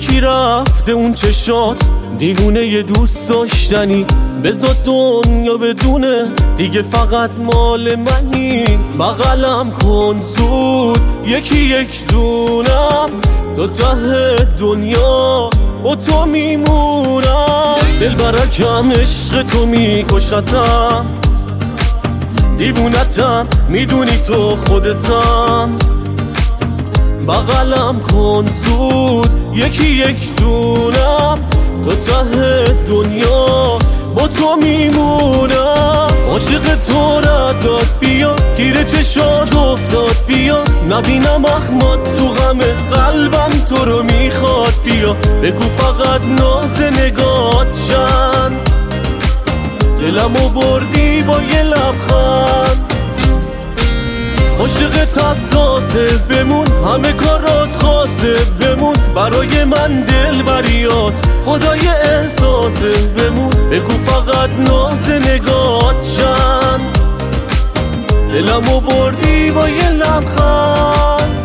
یکی رفته اون چشات دیوونه ی دوست داشتنی، بذار دنیا بدونه دیگه فقط مال منی. بغلم کن زود یکی یک دونم، تا ته دنیا با تو میمونم. دل برکم عشق تو میکشتم، دیوونتم میدونی تو خودتم. بغلم کن زود یکی یک دونم، تا ته دنیا با تو میمونم. عاشق تو رداد بیا، گیر چشات افتاد بیا، نبینم اخمات تو غمه قلبم تو رو میخواد بیا. بگو فقط ناز نگات چند، دلمو بردی با یه لبخند. عاشقت حساسه بمون، همه کارات خاصه بمون، برای من دل بریات خدای احساسه بمون. بگو فقط ناز نگات چند، دلمو بردی با یه لبخند.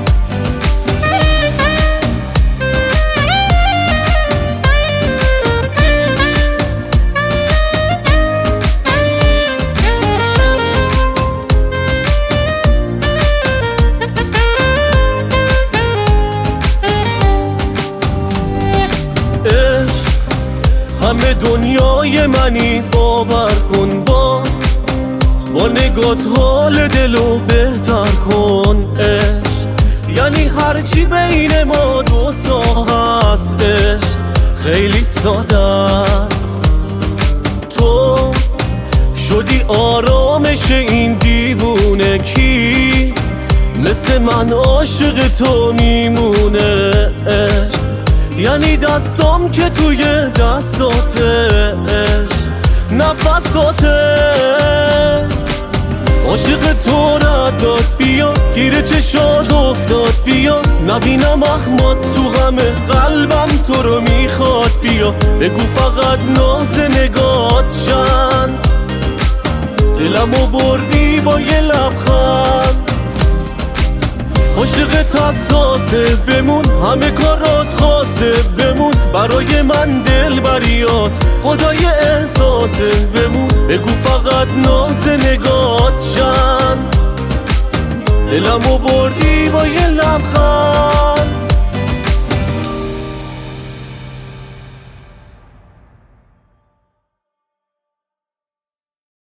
همه دنیای منی باور کن، باز با نگات حال دلو بهتر کن. عشق یعنی هرچی بین ما دوتا هست، عشق خیلی ساده است. تو شدی آرامش این دیوونه کی، مثل من عاشق تو میمونه. عشق یعنی دستام که توی دستاته، نفساته. عاشق تو رداد بیا، گیر چشات افتاد بیا، نبینم اخمات تو غمه قلبم تو رو میخواد بیا. بگو فقط ناز نگات چند، دلمو بردی با یه لبخند. عاشقت حساسه بمون، همه کارات خاصه بمون، برای من دل بریات خدای احساسه بمون. بگو فقط ناز نگات چند، دلمو بردی با یه لبخند.